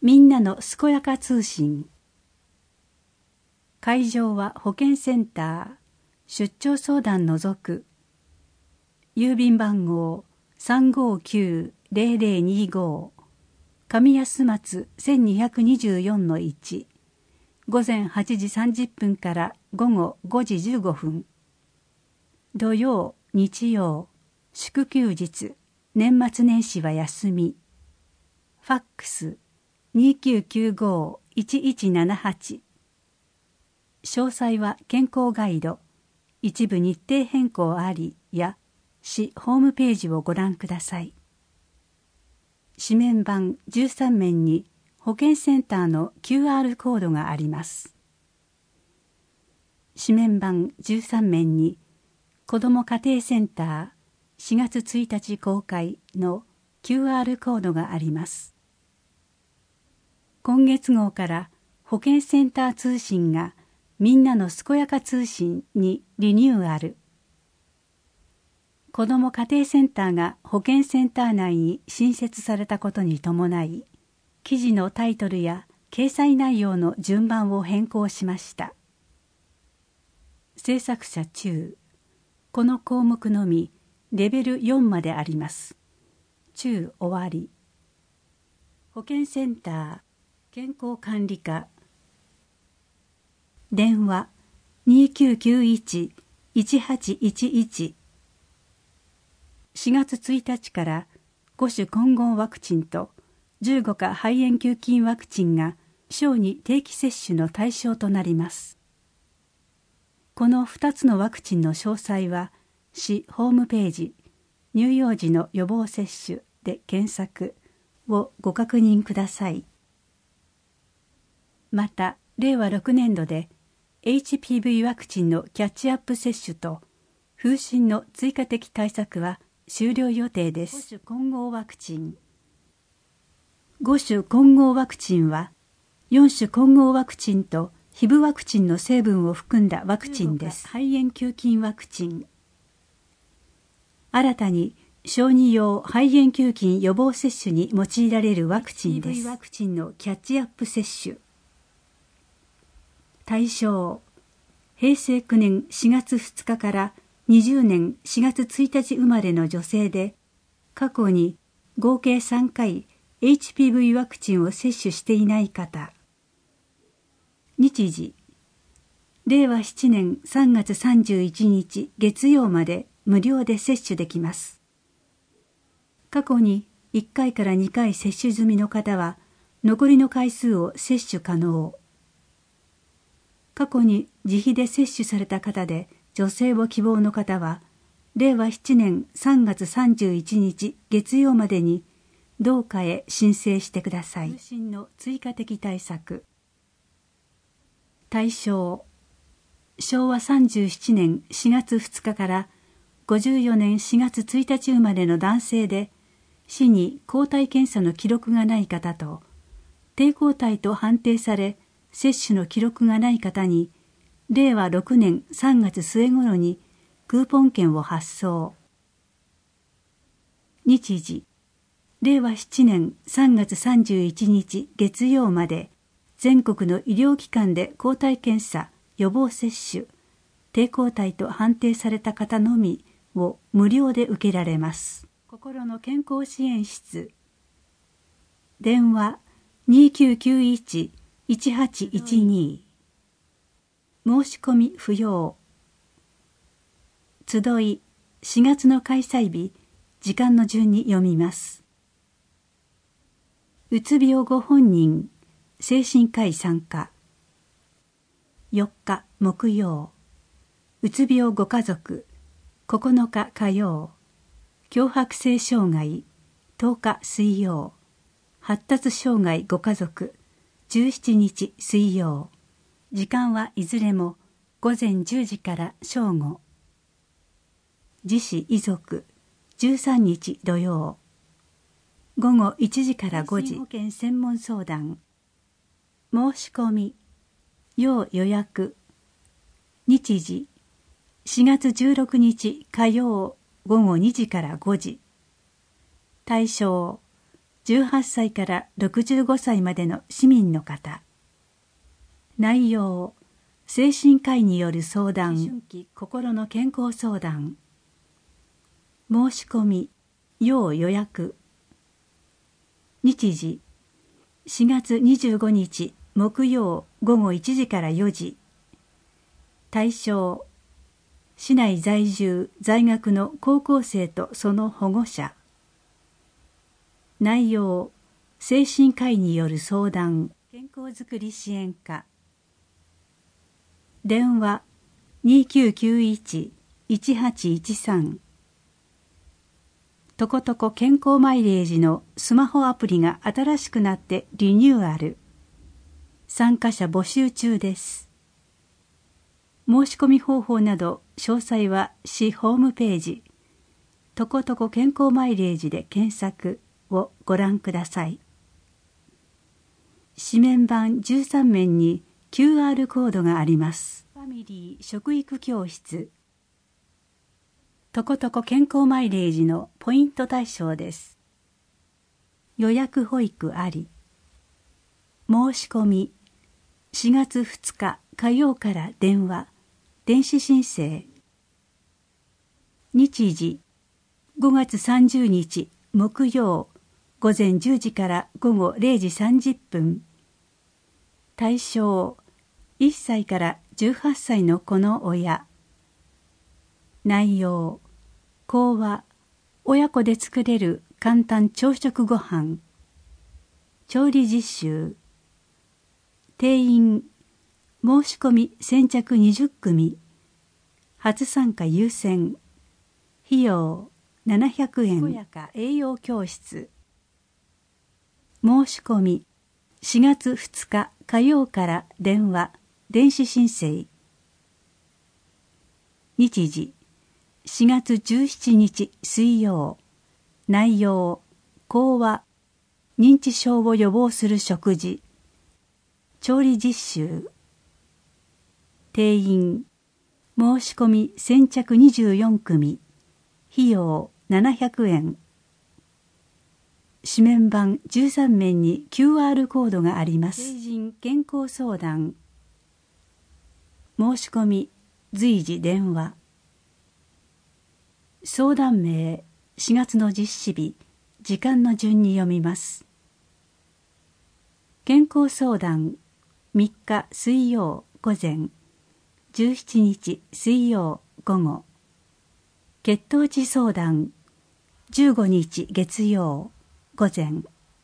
みんなのすこやか通信。会場は保健センター、出張相談除く。郵便番号359-0025、上安松 1224-1、午前8時30分から午後5時15分。土曜、日曜、祝休日、年末年始は休み。ファックス2995-1178。詳細は健康ガイド、一部日程変更ありや市ホームページをご覧ください。紙面板13面に保健センターの QR コードがあります。紙面板13面に子ども家庭センター4月1日公開の QR コードがあります。今月号から保健センター通信がみんなのすこやか通信にリニューアル。子ども家庭センターが保健センター内に新設されたことに伴い、記事のタイトルや掲載内容の順番を変更しました。制作者中、この項目のみレベル4まであります。中終わり。保健センター健康管理課、電話 2991-1811。4月1日から5種混合ワクチンと15価肺炎球菌ワクチンが小児定期接種の対象となります。この2つのワクチンの詳細は市ホームページ乳幼児の予防接種で検索をご確認ください。また令和6年度で HPV ワクチンのキャッチアップ接種と風疹の追加的対策は終了予定です。5種混合ワクチン。5種混合ワクチンは4種混合ワクチンとヒブワクチンの成分を含んだワクチンです。肺炎球菌ワクチン。新たに小児用肺炎球菌予防接種に用いられるワクチンです。HPV ワクチンのキャッチアップ接種。対象、平成9年4月2日から20年4月1日生まれの女性で、過去に合計3回 HPV ワクチンを接種していない方。日時、令和7年3月31日月曜まで無料で接種できます。過去に1回から2回接種済みの方は、残りの回数を接種可能。過去に自費で接種された方で女性を希望の方は、令和7年3月31日月曜までに同課へ申請してください。通信の追加的対策。対象、昭和37年4月2日から54年4月1日生まれの男性で、市に抗体検査の記録がない方と、低抗体と判定され、接種の記録がない方に、令和6年3月末頃にクーポン券を発送。日時、令和7年3月31日月曜まで、全国の医療機関で抗体検査、予防接種、低抗体と判定された方のみを無料で受けられます。心の健康支援室。電話2991-1812。申し込み不要。集い4月の開催日、時間の順に読みます。うつ病ご本人、精神科医参加。4日木曜、うつ病ご家族、9日火曜、強迫性障害、10日水曜、発達障害ご家族、17日水曜。時間はいずれも午前10時から正午。自死遺族、13日土曜。午後1時から5時。保険専門相談。申し込み、要予約。日時、4月16日火曜午後2時から5時。対象、 18歳から65歳までの市民の方。内容、精神科医による相談、思春期心の健康相談。申し込み、要予約。日時、4月25日木曜午後1時から4時。対象、市内在住在学の高校生とその保護者。内容、精神科医による相談、健康づくり支援課。電話 2991-1813。とことこ健康マイレージのスマホアプリが新しくなってリニューアル。参加者募集中です。申し込み方法など詳細は市ホームページとことこ健康マイレージで検索をご覧ください。紙面板13面に QR コードがあります。ファミリー食育教室。とことこ健康マイレージのポイント対象です。予約保育あり。申し込み4月2日火曜から電話、電子申請。日時5月30日木曜午前10時から午後0時30分。対象1歳から18歳の子の親。内容、講話、親子で作れる簡単朝食ごはん。調理実習。定員、申し込み先着20組。初参加優先。費用700円。健やか栄養教室。申し込み4月2日火曜から電話、電子申請。日時4月17日水曜。内容、講話、認知症を予防する食事。調理実習。定員、申し込み先着24組。費用700円。紙面板13面に QR コードがあります。成人健康相談。申し込み随時電話。相談名、4月の実施日、時間の順に読みます。健康相談3日水曜午前、17日水曜午後。血糖値相談15日月曜午前。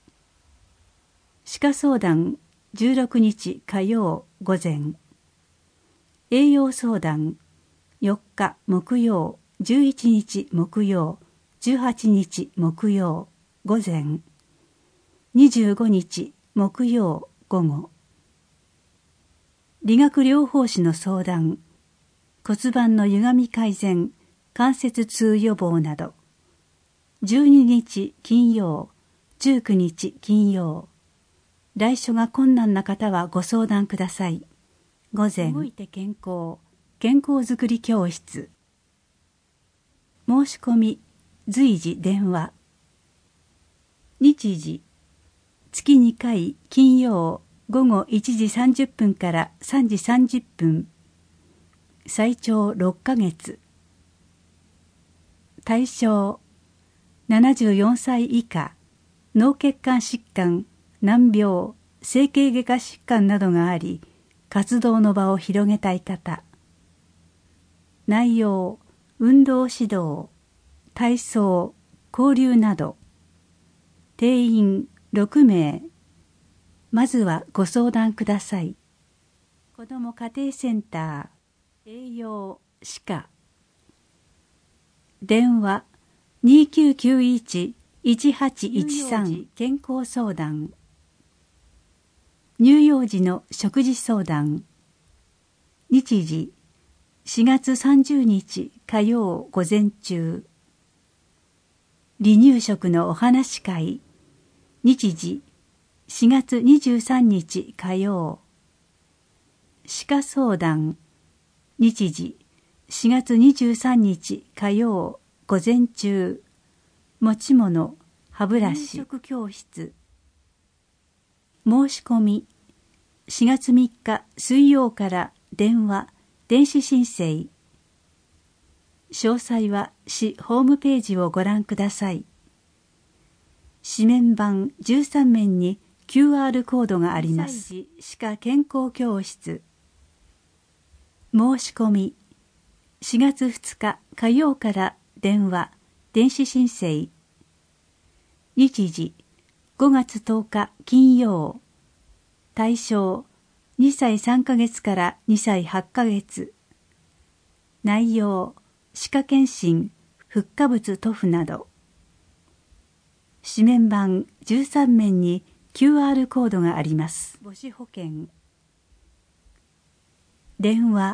歯科相談16日火曜午前。栄養相談4日木曜11日木曜18日木曜午前。25日木曜午後。理学療法士の相談、骨盤の歪み改善、関節痛予防など。12日金曜19日金曜。来所が困難な方はご相談ください。午前、動いて健康、健康づくり教室。申し込み随時電話。日時月2回金曜午後1時30分から3時30分。最長6ヶ月。対象74歳以下、脳血管疾患、難病、整形外科疾患などがあり、活動の場を広げたい方。内容、運動指導、体操、交流など。定員6名。まずはご相談ください。子ども家庭センター、栄養、歯科。電話2991-1813健康相談。乳幼児の食事相談。日時4月30日火曜午前中。離乳食のお話会。日時4月23日火曜。歯科相談。日時4月23日火曜午前中。持ち物、 歯ブラシ、飲食教室。申し込み、4月3日水曜から電話、電子申請。詳細は市ホームページをご覧ください。紙面板13面に QR コードがあります。2歳児歯科健康教室。申し込み、4月2日火曜から電話、電子申請。日時、5月10日金曜。対象、2歳3ヶ月から2歳8ヶ月。内容、歯科検診、フッ化物塗布など。紙面板13面に QR コードがあります。母子保険。電話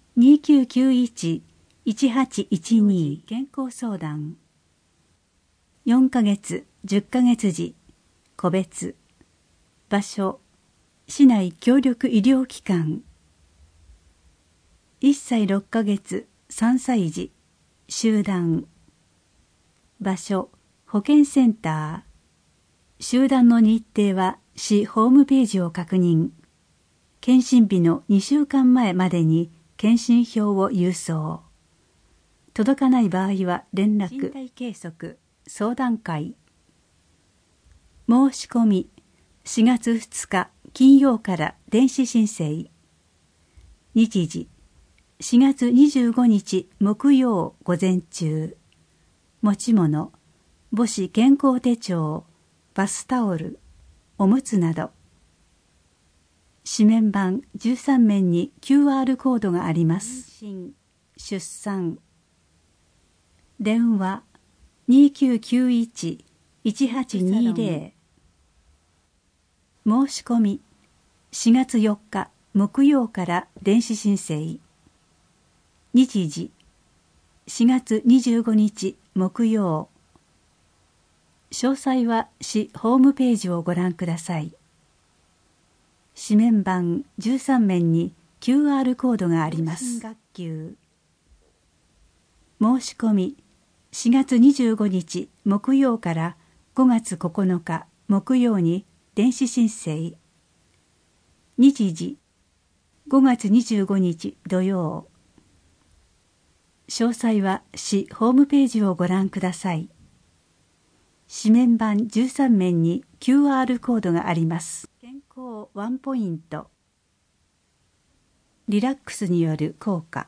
2991-1812健康相談。4ヶ月、10ヶ月時、個別。場所、市内協力医療機関。1歳6ヶ月、3歳児、集団。場所、保健センター。集団の日程は市ホームページを確認。検診日の2週間前までに検診票を郵送。届かない場合は連絡。身体計測、相談会。申し込み、4月2日金曜から電子申請。日時、4月25日木曜午前中。持ち物、母子健康手帳、バスタオル、おむつなど。紙面板13面に QR コードがあります。出産。電話2991-1820。申し込み、4月4日木曜から電子申請。日時、4月25日木曜。詳細は市ホームページをご覧ください。紙面板13面に QR コードがあります。学級。申し込み、4月25日木曜から5月9日木曜に電子申請。日時、5月25日土曜。詳細は市ホームページをご覧ください。紙面板13面に QR コードがあります。健康ワンポイント。リラックスによる効果。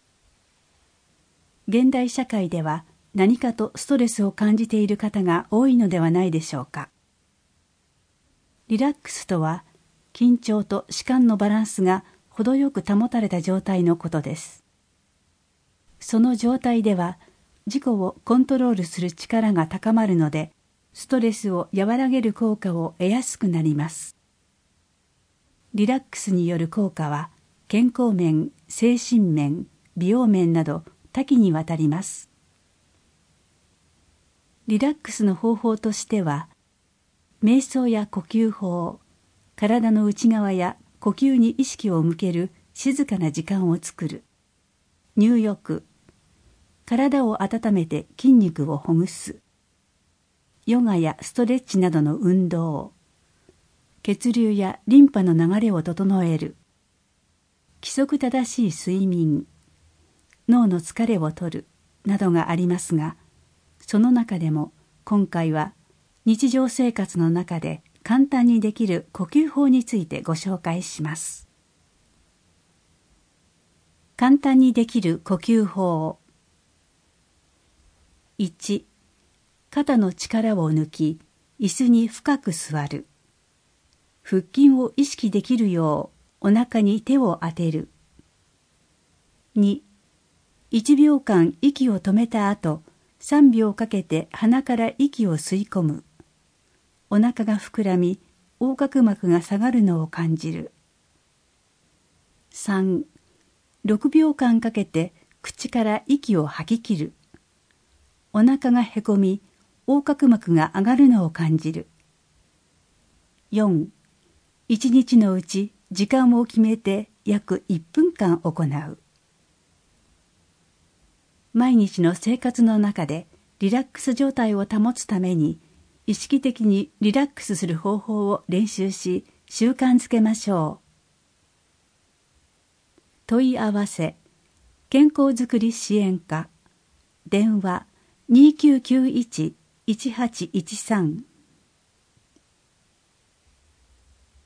現代社会では何かとストレスを感じている方が多いのではないでしょうか。リラックスとは、緊張と弛緩のバランスが程よく保たれた状態のことです。その状態では、自己をコントロールする力が高まるので、ストレスを和らげる効果を得やすくなります。リラックスによる効果は、健康面、精神面、美容面など多岐にわたります。リラックスの方法としては、瞑想や呼吸法、体の内側や呼吸に意識を向ける静かな時間を作る、入浴、体を温めて筋肉をほぐす、ヨガやストレッチなどの運動、血流やリンパの流れを整える、規則正しい睡眠、脳の疲れを取るなどがありますが、その中でも今回は日常生活の中で簡単にできる呼吸法についてご紹介します。簡単にできる呼吸法。1、肩の力を抜き、椅子に深く座る。腹筋を意識できるようお腹に手を当てる。2、1秒間息を止めた後、3秒かけて鼻から息を吸い込む。お腹が膨らみ、横隔膜が下がるのを感じる。3、6秒間かけて口から息を吐き切る。お腹がへこみ、横隔膜が上がるのを感じる。4、1日のうち時間を決めて約1分間行う。毎日の生活の中でリラックス状態を保つために、 意識的にリラックスする方法を練習し、習慣づけましょう。問い合わせ健康づくり支援課電話 2991-1813